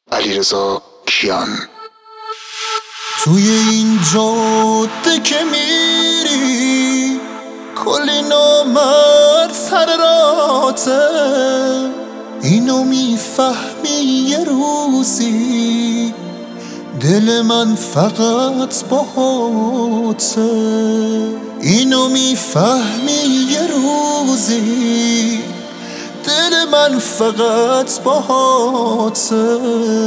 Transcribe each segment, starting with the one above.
علیرضا کیان. توی این جاده که میری کلی نامرد سر راته، اینو میفهمی یه روزی دل من فقط باهاته. اینو میفهمی یه روزی دل من فقط باهاته.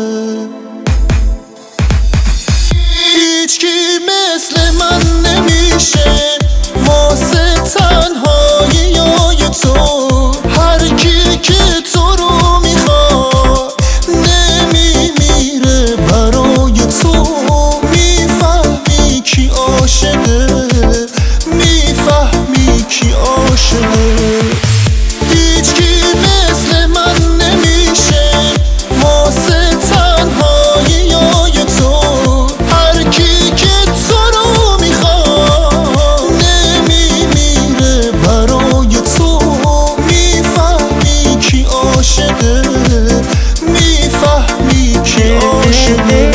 هیچکی مثل من نمیشه واسه تنهایی تو. هر کی که تو رو میخواد نمیمیره برای تو. میفهمی کی عاشقه، میفهمی کی عاشقه. هیچکی مثل من نمیشه واسه تنهایی تو. هر کی که تو رو میخواد نمیمیره برای تو. میفهمی کی عاشقه، میفهمی کی عاشقه.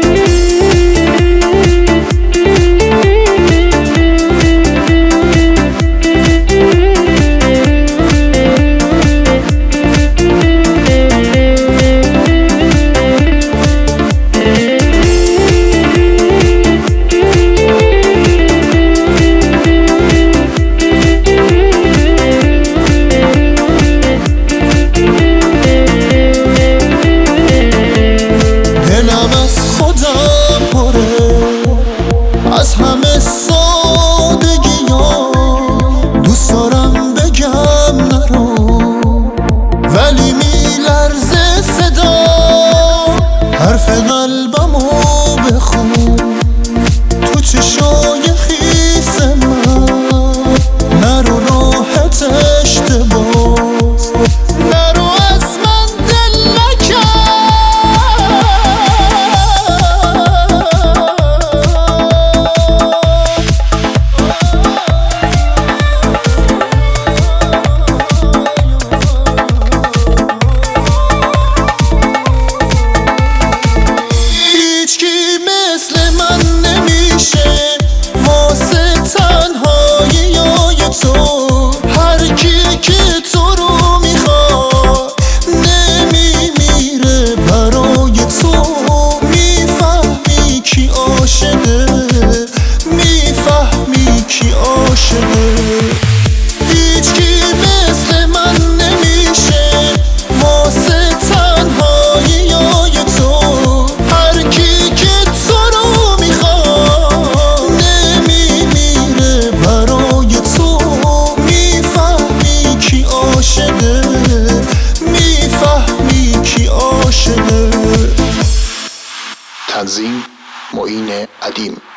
از همه سادگی ها دوست دارم بگم نرو، ولی میلرزه صدا حرف قلبمو بخون. تو چشای خیس من نرو راحت اشتباس، نرو از من دل نکن. میفهمی کی عاشقه. هیچکی مثل من نمیشه واسه تنهایی تو. هر کی که تو رو میخواد نمیمیره برای تو. میفهمی کی عاشقه، میفهمی کی عاشقه. تنظیم معین عدیم.